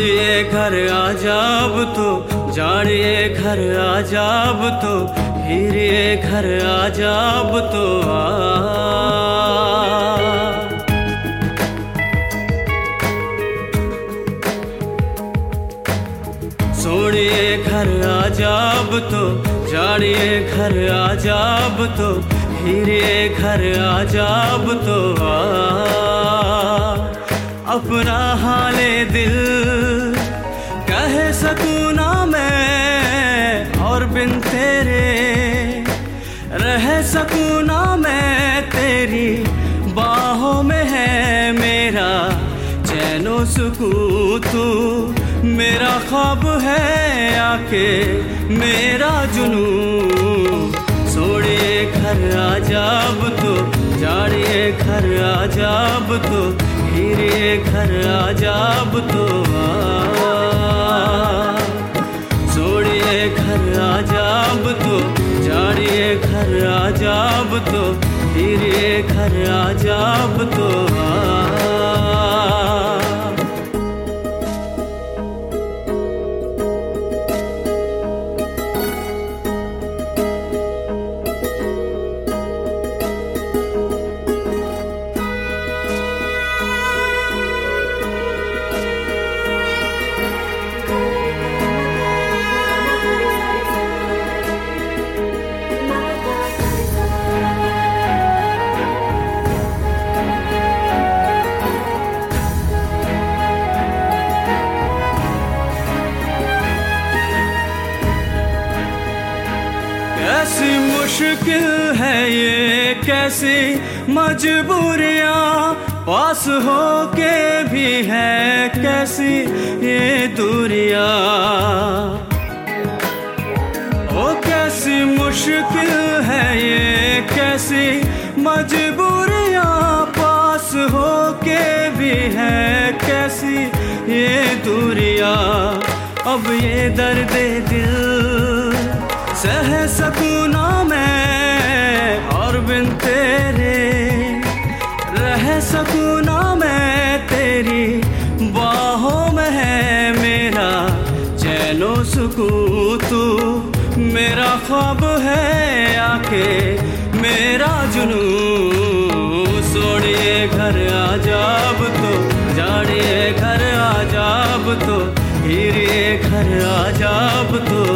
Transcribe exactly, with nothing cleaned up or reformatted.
छोड़िए घर आजाब तो, जाड़िए घर आजाब तो, हीरिए घर आजाब तो आ। सोड़िए घर आजाब तो, जाड़िए घर आजाब तो, हीरिए घर आजाब तो आ। अपना हाले दिल कह सकूं ना मैं, और बिन तेरे रह सकूं ना मैं। तेरी बाहों में है मेरा चैनो सुकून, तू मेरा ख्वाब है आके मेरा जुनून। सोड़िए घर आजाब तो, जाड़िए घर आजाब तो, हीरिए घर आजाब तो आ। सोड़िए घर आजाब तो, जाड़िए घर आजाब तो, हीरिए घर आजाब तो आ। कैसी मुश्किल है ये, कैसी मजबूरियां, पास हो के भी है कैसी ये दूरियां। ओ कैसी मुश्किल है ये, कैसी मजबूरियां, पास हो के भी है कैसी ये दूरियां। अब ये दर्द दिल सह सकूं ना मैं, और बिन तेरे रह सकूं ना मैं। तेरी बाहों में है मेरा चैनो सुकून, तू मेरा ख्वाब है आके मेरा जुनून। सोड़िए घर आजाब तो, जाड़िए घर आजाब तो, हीरिए घर आजाब तो